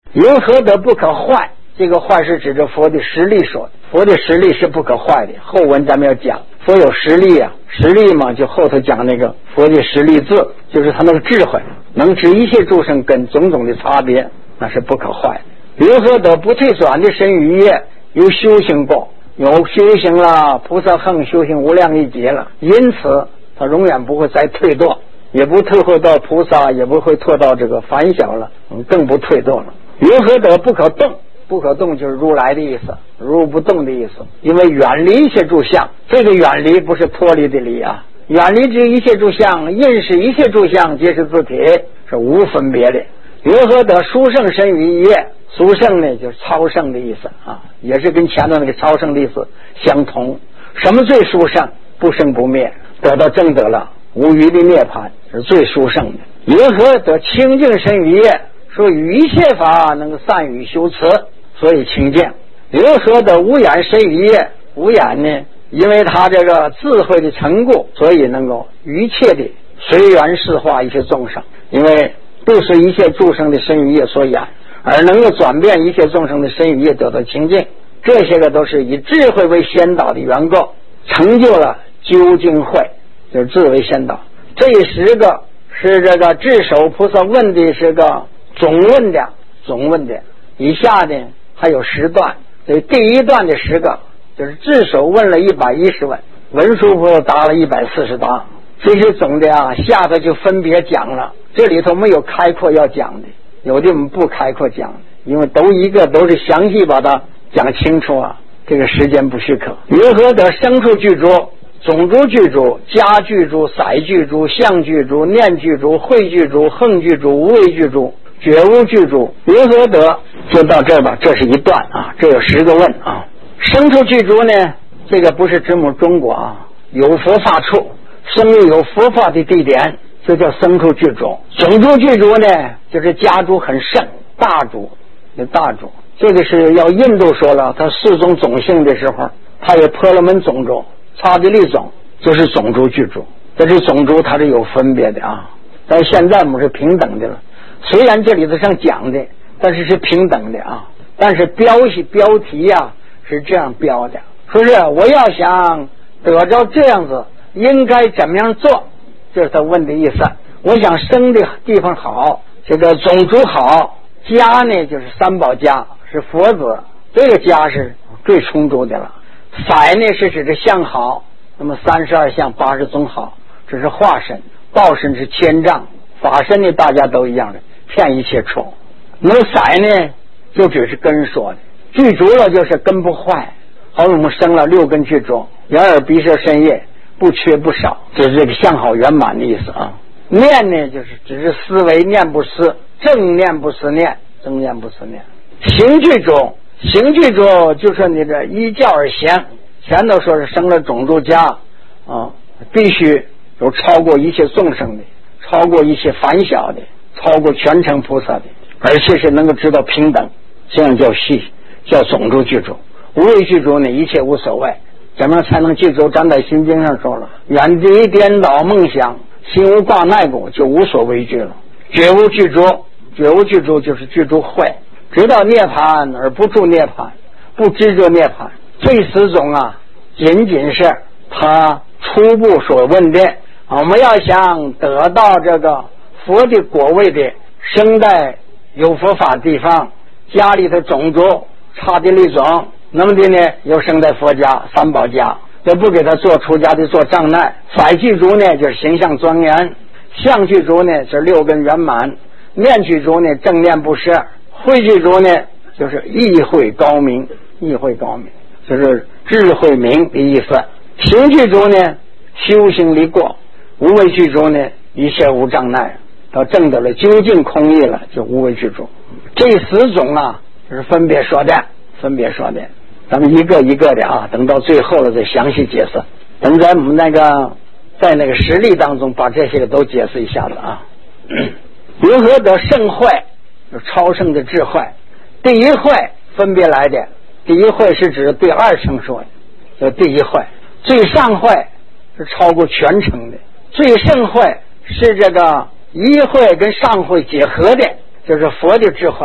云何得不可坏？这个坏是指着佛的实力说的，佛的实力是不可坏的。后文咱们要讲佛有实力啊，实力嘛，就后头讲那个佛的实力字，就是他那个智慧，能知一切众生跟种种的差别，那是不可坏的。云何得不退转的身语业？有修行过，有修行了，菩萨行修行无量一劫了，因此他永远不会再退堕，也不退回到菩萨，也不会退到这个凡小了，更不退堕了。云何得不可动？不可动就是如来的意思，如不动的意思，因为远离一切诸相，这个远离不是脱离的离啊，远离这一切诸相，应是一切诸相皆是自体，是无分别的。云何得殊胜身语业？殊胜呢就是超胜的意思啊，也是跟前头那个超胜的意思相同。什么最殊胜？不生不灭，得到正得了，无余的涅槃是最殊胜的。云何得清净身语业？说与一切法能够善语修辞，所以清净。云何得无眼身语业？无眼呢，因为他这个智慧的成故，所以能够一切的随缘释化一切众生，因为不是一切众生的身语业所演，而能够转变一切众生的身语业得到清净。这些个都是以智慧为先导的缘故，成就了究竟慧，就是智为先导。这10个是这个智首菩萨问的是个总问的，以下呢还有10段，所以第一段的10个就是智首问了110问，文殊菩萨答了140答，这些总的啊，下头就分别讲了。这里头没有开阔要讲的，有的我们不开阔讲的，因为都是详细把它讲清楚啊，这个时间不许可。云何得生处具足？种族具足、家具足、色具足、相具足、念具足、慧具足、横具足、无畏具足、觉悟具足。云何得？就到这儿吧，这是一段啊，这有10个问啊。生处具足呢，这个不是指我们中国啊，有佛法处，生于有佛法的地点，就叫生处具足。种族具足呢，就是家族很盛，大族，这个是要印度说了，他4种种姓的时候，他有婆罗门种族、刹帝利种，就是种族具足。这是种族它是有分别的啊，但是现在我们是平等的了。虽然这里头上讲的，但是是平等的啊。但是标题啊是这样标的，说是我要想得着这样子，应该怎么样做？这是他问的意思。我想生的地方好，这个种族好，家呢就是三宝家，是佛子，这个家是最充足的了。色呢是指的相好，那么32相80种好，这是化身，报身是千丈，法身呢大家都一样的，骗一切处。那么色呢就只是根说的，具足了就是根不坏。好，我们生了6根具足，眼耳鼻舌身业不缺不少，就是这个相好圆满的意思啊。念呢就是只是思维，念不思，正念不思念，正念不思念。行具足就是你这依教而行，前头说是生了种族家啊，必须有超过一切众生的，超过一切凡小的，超过全成菩萨的，而且是能够知道平等，这样叫种族具足。无畏具足呢，一切无所谓。怎么样才能具足？咱在心经上说了，远离颠倒梦想，心无挂碍故，就无所畏惧了。觉悟具足就是具足慧，知道涅槃而不住涅槃，不执着涅槃。这10种啊，仅仅是他初步所问的。我们要想得到这个佛的果位的，生在有佛法地方，家里的种族刹帝利种，那么的呢又生在佛家三宝家，就不给他做出家的做障碍。色具足呢就是形象庄严，相具足呢是6根圆满，念具足呢正念不失，慧具足呢就是意会高明，就是智慧明的意思。行具足呢修行离过，无畏具足呢一切无障碍，到证得了究竟空义了，就无畏具足。这10种啊就是分别说的，咱们一个一个的啊，等到最后了再详细解释。等在我们在那个实例当中把这些个都解释一下子啊。如何得圣慧？超胜的智慧。第一慧分别来的，第一慧是指对2乘说的，第一慧。最上慧是超过全乘的，最胜慧是这个一慧跟上慧结合的，就是佛的智慧。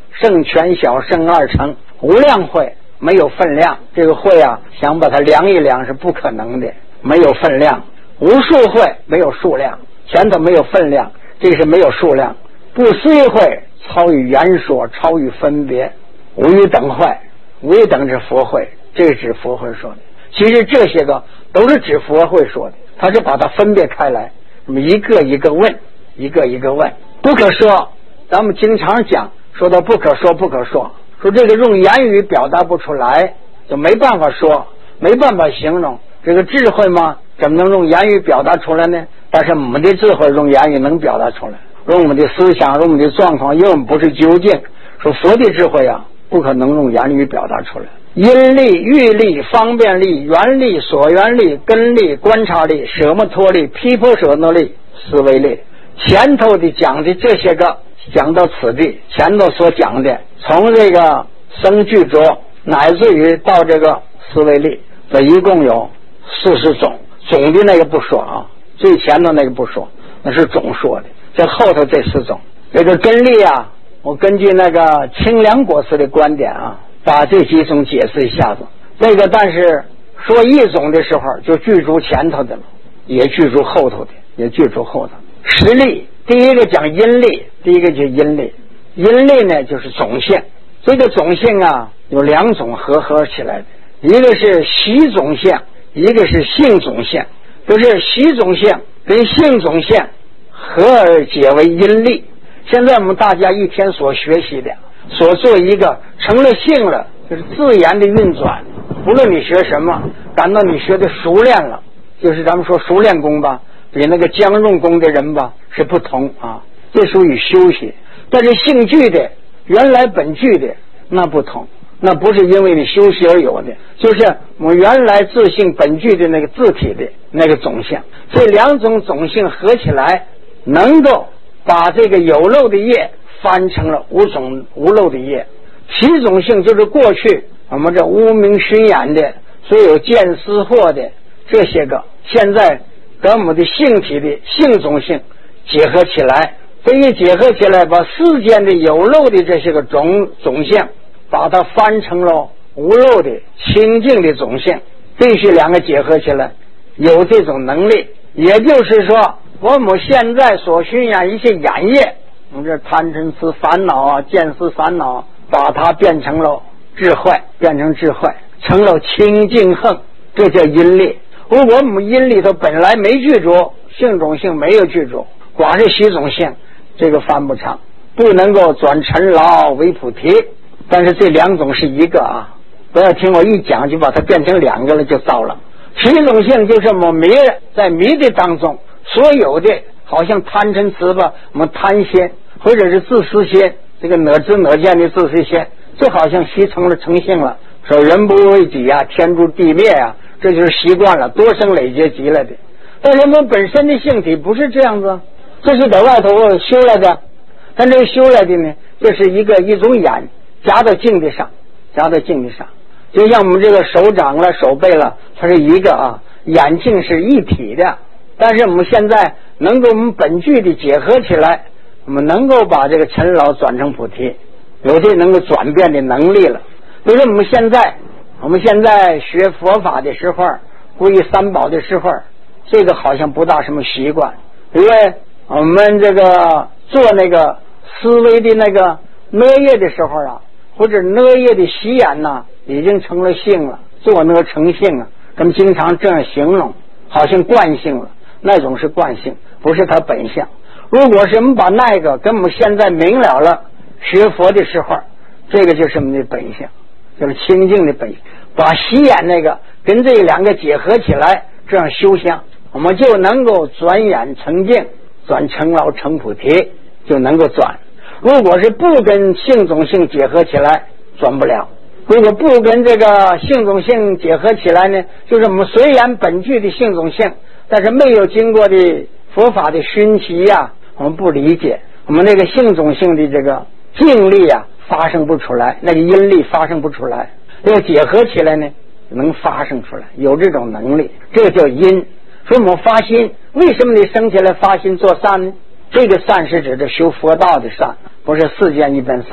圣权小圣二乘，无量慧没有分量，这个慧啊想把它量一量是不可能的，没有分量。无数慧没有数量，前头没有分量，这是没有数量。不虽慧超于言说，超于分别，无与等慧，无与等是佛慧，这是指佛慧说的。其实这些个都是指佛慧说的，他是把它分别开来，那么一个一个问，一个一个问。不可说，咱们经常讲说到不可说，不可说，说这个用言语表达不出来，就没办法说，没办法形容。这个智慧嘛，怎么能用言语表达出来呢？但是我们的智慧用言语能表达出来，用我们的思想，用我们的状况，因为我们不是究竟。说佛的智慧啊，不可能用言语表达出来。因力、欲力、方便力、缘力、所缘力、根力、观察力、舍摩托力、毗婆舍那力、思维力，前头的讲的这些个，讲到此地，前头所讲的，从这个生具着乃至于到这个思维力，这一共有40种。总的那个不说啊，最前头那个不说，那是总说的。这后头这4种，这个根力啊，我根据那个清凉国师的观点啊，把这几种解释一下子。这个但是说一种的时候就具足前头的了，也具足后头的，也具足后头。实力，第一个讲因力，第一个就是因力。因力呢就是种性，这个种性啊有2种合起来的，一个是习种性，一个是性种性。就是习种性跟性种性合而结为因力。现在我们大家一天所学习的，所做一个成了性了，就是自然的运转。不论你学什么，感到你学的熟练了，就是咱们说熟练功吧，比那个将用功的人吧是不同啊，这属于休息。但是性具的原来本具的那不同，那不是因为你休息而有的，就是我们原来自性本具的那个自体的那个种性。这2种种性合起来，能够把这个有漏的业翻成了无漏的业。习种性就是过去我们这无明熏染的所有见思惑的这些个，现在跟我们的性体的性种性结合起来，这一结合起来，把世间的有漏的这些个种性把它翻成了无漏的清净的种性，必须2个结合起来，有这种能力。也就是说，我们现在所熏染一些染业，我们这贪嗔痴烦恼啊，见思烦恼，把它变成了智慧，变成智慧，成了清净横，这叫因力。如果我们因里头本来没具足，性种性没有具足，光是习种性，这个翻不长，不能够转尘劳为菩提。但是这2种是一个啊，不要听我一讲就把它变成2个了，就糟了。习种性就是我们迷，在迷的当中，所有的好像贪嗔痴吧，我们贪心或者是自私心，这个哪知哪见的自私心，就好像习成了成性了。说人不为己啊，天诛地灭啊，这就是习惯了，多生累劫积来的。但人们本身的性体不是这样子，这是在外头修来的。但这个修来的呢，这是一种眼夹到镜子上，夹到镜子上，就像我们这个手掌了手背了，它是一个啊，眼镜是一体的。但是我们现在能够我们本具的结合起来，我们能够把这个尘劳转成菩提，有这能够转变的能力了。比如说我们现在学佛法的时候，皈依三宝的时候，这个好像不大什么习惯，因为我们这个做那个思维的那个呢业的时候啊，或者呢业的习眼呢，已经成了性了，做呢成性啊，咱们经常这样形容，好像惯性了，那种是惯性，不是它本相。如果是我们把那个跟我们现在明了了，学佛的时候，这个就是我们的本相，就是清净的本相。把习眼那个跟这2个结合起来，这样修相，我们就能够转眼成净，转成劳成菩提，就能够转。如果是不跟性种性结合起来，转不了。如果不跟这个性种性结合起来呢，就是我们虽然本具的性种性，但是没有经过的佛法的熏习呀，我们不理解，我们那个性种性的这个静力啊发生不出来，那个因力发生不出来。要结合起来呢，能发生出来，有这种能力，这个叫因。所以我们发心，为什么你生起来发心做善呢？这个善是指着修佛道的善，不是世间一般善。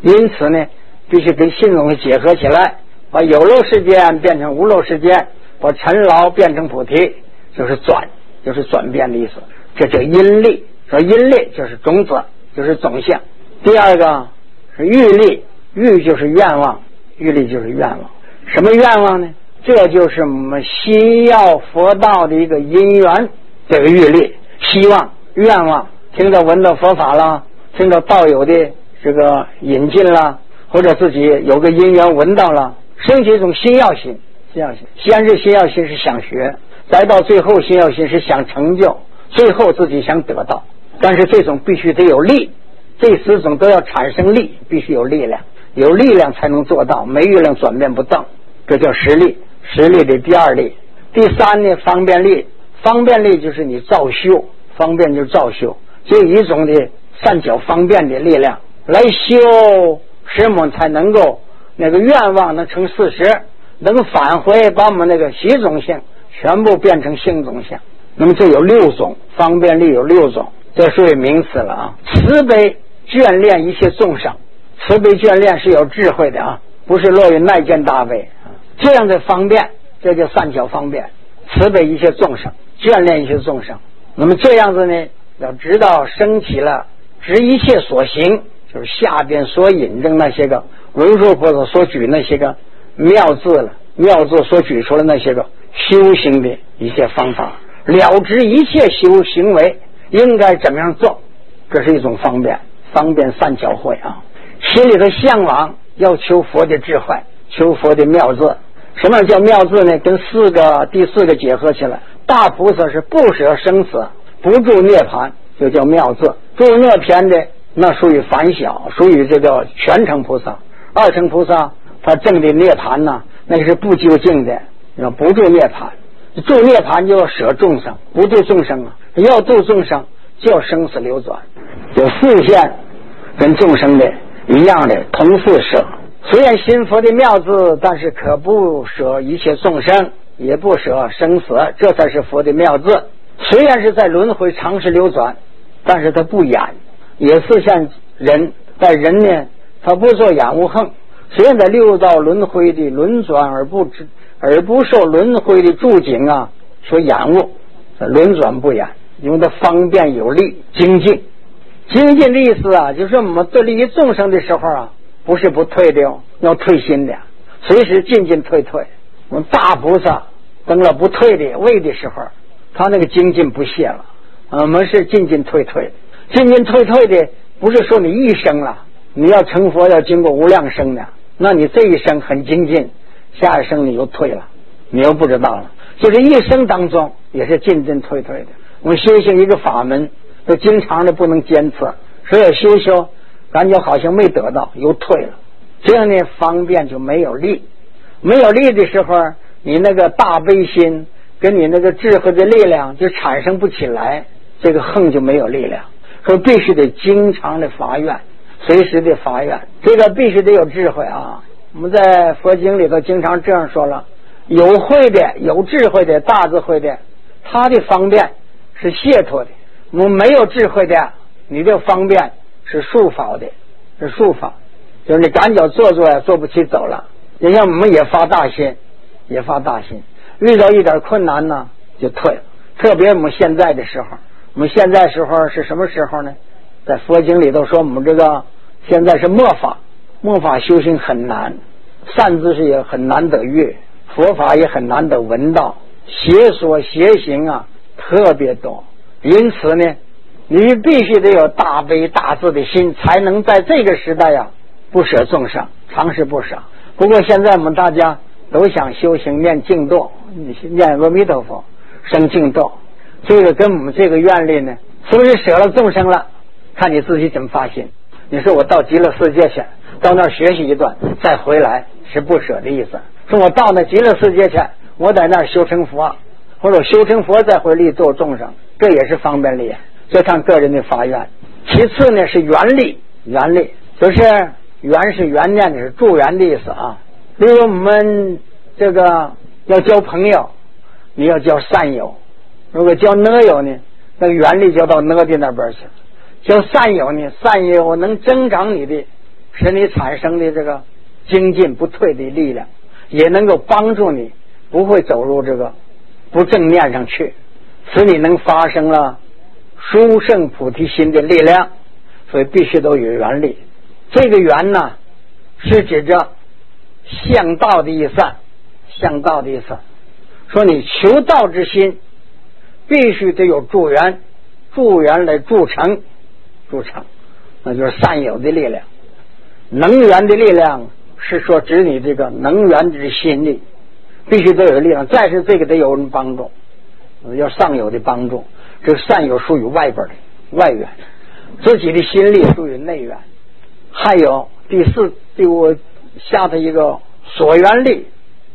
因此呢，必须跟信东西结合起来，把有漏世间变成无漏世间，把尘劳变成菩提，就是转变的意思。这叫因力，说因力就是种子，就是种相。第二个是欲力，欲就是愿望，欲力就是愿望。什么愿望呢？这就是我们心要佛道的一个因缘，这个欲力、希望、愿望，听到闻到佛法了，听到道友的这个引进了，或者自己有个因缘闻到了，升起一种心要心。先是心要心是想学，再到最后心要心是想成就，最后自己想得到。但是这种必须得有力，这四种都要产生力，必须有力量，有力量才能做到，没力量转变不动，这叫实力。实力的第二力。第三呢，方便力。方便力就是你照修，方便就是照修，就一种的善巧方便的力量来修，使我们才能够那个愿望能成事实，能返回把我们那个习种性全部变成性种性。那么这有6种，方便力有6种，这属于名词了啊。慈悲眷恋一切众生，慈悲眷恋是有智慧的啊，不是落于耐见大悲啊。这样的方便，这叫善巧方便，慈悲一切众生，眷恋一切众生。那么这样子呢，要知道升起了执一切所行，就是下边所引证那些个文殊菩萨所举那些个妙字了，妙字所举出的那些个修行的一些方法，了知一切修行为应该怎么样做，这是一种方便善巧慧啊。心里头向往要求佛的智慧，求佛的妙字。什么叫妙字呢？跟第四个结合起来。大菩萨是不舍生死，不住涅槃，就叫妙字。住涅槃的那属于凡小，属于这个全成菩萨。二乘菩萨他证的涅槃呢，那是不究竟的，不住涅槃。住涅槃就要舍众生，不度众生啊，要度众生就要生死流转，有视线跟众生的一样的同时舍。虽然信佛的妙字，但是可不舍一切众生，也不舍生死，这才是佛的妙字。虽然是在轮回长时流转，但是他不染，也是像人，在人呢他不做染污横，虽然在六道轮回的轮转而不受轮回的住境啊所染污，轮转不染，因为它方便有力。精进的意思啊，就是我们对利益众生的时候啊，不是不退的哦，要退心的，随时进退。我们大菩萨等了不退的位的时候，他那个精进不懈了。我们是进退的，不是说你一生了，你要成佛要经过无量生的，那你这一生很精进，下一生你又退了，你又不知道了。就是一生当中也是进退的。我们修行一个法门，都经常的不能坚持，所以修感觉好像没得到，又退了。这样呢，方便就没有力。没有力的时候，你那个大悲心跟你那个智慧的力量就产生不起来，这个横就没有力量。所以必须得经常的发愿，随时的发愿，这个必须得有智慧啊。我们在佛经里头经常这样说了，有慧的有智慧的大智慧的，他的方便是解脱的。我们没有智慧的，你的方便是束缚的，是束缚，就是你赶脚做呀，做不起走了。就像我们也发大心，遇到一点困难呢就退了。特别我们现在的时候，我们现在时候是什么时候呢？在佛经里头说我们这个现在是末法修行很难，善知识也很难得遇，佛法也很难得闻到，邪说邪行啊特别多。因此呢，你必须得有大悲大智的心，才能在这个时代啊不舍众生，常时不舍。不过现在我们大家都想修行念净土，念阿弥陀佛生净土，这个跟我们这个愿力呢，是不是舍了众生了？看你自己怎么发心。你说我到极乐世界去，到那儿学习一段再回来，是不舍的意思。说我到那极乐世界去，我在那儿修成佛，或者修成佛再回力度众生，这也是方便力，这看个人的发愿。其次呢是缘力，就是缘是缘念的，是助缘的意思啊。例如我们这个要交朋友，你要交善友，如果交恶友呢，那个缘力就到恶的那边去。交善友呢，善友能增长你的使你产生的这个精进不退的力量，也能够帮助你不会走入这个不正面上去，使你能发生了殊胜菩提心的力量。所以必须都有缘力。这个缘呢，是指着向道的意思，向道的意思，说你求道之心必须得有助缘，助缘来助成，那就是善有的力量。能源的力量是说指你这个能源之心力，必须都有力量。再是这个得有人帮助，要上有的帮助。这个善有属于外边的外缘，自己的心力属于内缘。还有第四，第五下的一个所缘力，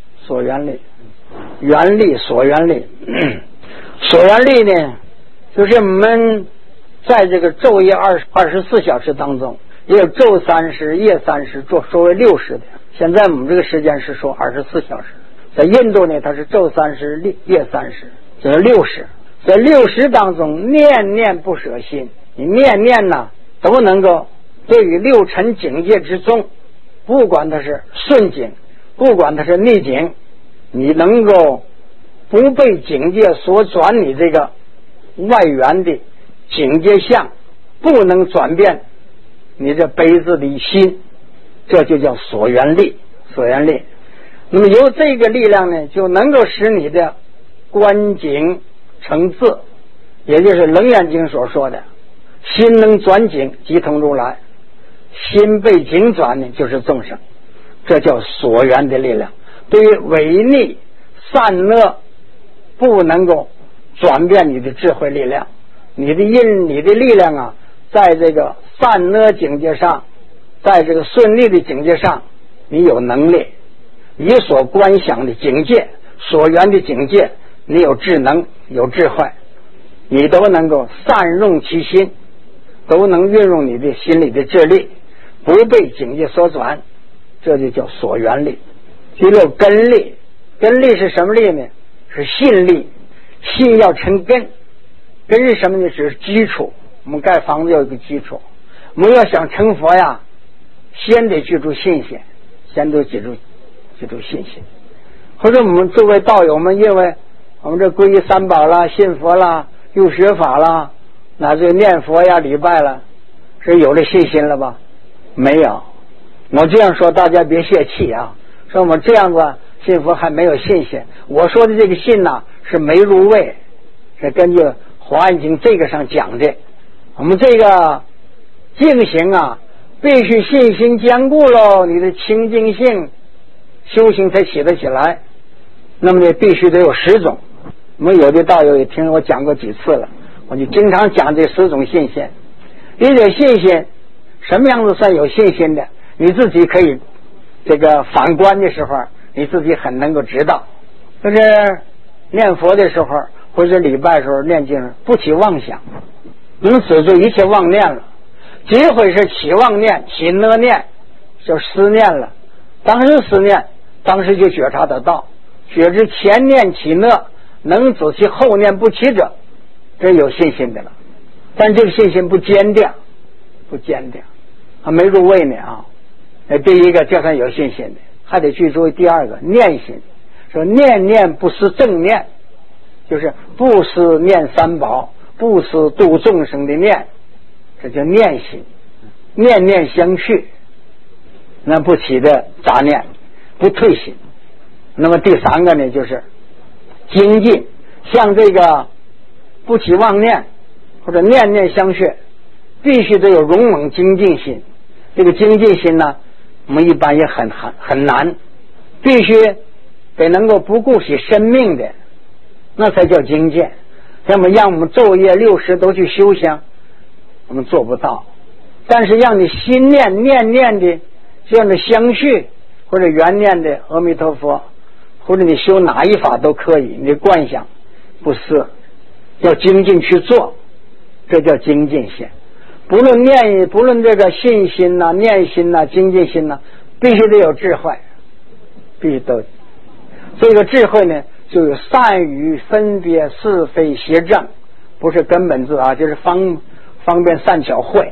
缘力所缘力。所缘力呢，就是我们在这个昼夜24小时当中，也有昼30夜30，做说为60的。现在我们这个时间是说24小时，在印度呢它是昼30夜30，就是60。在60当中念念不舍心，你念念呢都能够对于六尘境界之中，不管它是顺境，不管它是逆境，你能够不被境界所转，你这个外缘的境界相不能转变你这悲字的心，这就叫所缘力。那么由这个力量呢，就能够使你的观境成字，也就是楞严经所说的心能转境即同如来，心被境转呢就是众生，这叫所缘的力量。对于违逆善恶不能够转变你的智慧力量，你的力量啊，在这个善恶境界上，在这个顺利的境界上，你有能力，你所观想的境界，所缘的境界，你有智能有智慧，你都能够善用其心，都能运用你的心里的智力，不被境界所转，这就叫所缘力。第六根力，根力是什么力呢？是信力。信要成根，根是什么呢？是基础。我们盖房子有一个基础，我们要想成佛呀，先得记住信心，先得记住信心。或者我们作为道友们，因为我们这皈依三宝啦，信佛啦，又学法啦，乃至念佛呀礼拜了，是有了信心了吧？没有。我这样说大家别泄气啊，说我们这样子信佛还没有信心。我说的这个信呢，是没入位，是根据华严经这个上讲的。我们这个净行啊，必须信心坚固喽，你的清净性修行才起得起来。那么呢，必须得有10种。我们有的道友也听我讲过几次了，我就经常讲这10种信心。一种信心，什么样子算有信心的？你自己可以这个反观的时候，你自己很能够知道。就是念佛的时候或者礼拜的时候念经，不起妄想，能止住一切妄念了。几回是起妄念起恶念，就思念了，当时思念，当时就觉察得到，觉知前念起恶，能止其后念不起者，这有信心的了。但这个信心不坚定，还没入位呢啊。第一个就算有信心的，还得去注意第二个念心，说念念不思正念，就是不思念三宝，不思度众生的念，这叫念心。念念相续，那不起的杂念，不退心。那么第三个呢，就是精进，像这个不起妄念或者念念相续，必须得有勇猛精进心。这个精进心呢，我们一般也很难，必须得能够不顾惜生命的，那才叫精进。那么让我们昼夜60都去修行，我们做不到。但是让你心念念的这样的相续，或者缘念的阿弥陀佛，或者你修哪一法都可以，你的观想不是要精进去做，这叫精进心。不论这个信心呐、念心呐、精进心呐，必须得有智慧，必须都。这个智慧呢，就有善于分别是非邪正，不是根本字啊，就是方便善巧慧。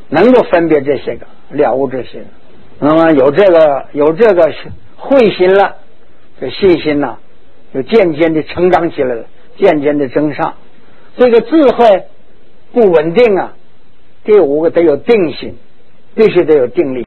能够分别这些个，了悟这些个。那么有这个慧心了，这信心呢，就渐渐的成长起来了，渐渐的增上。这个智慧不稳定啊，第五个得有定心，必须得有定力。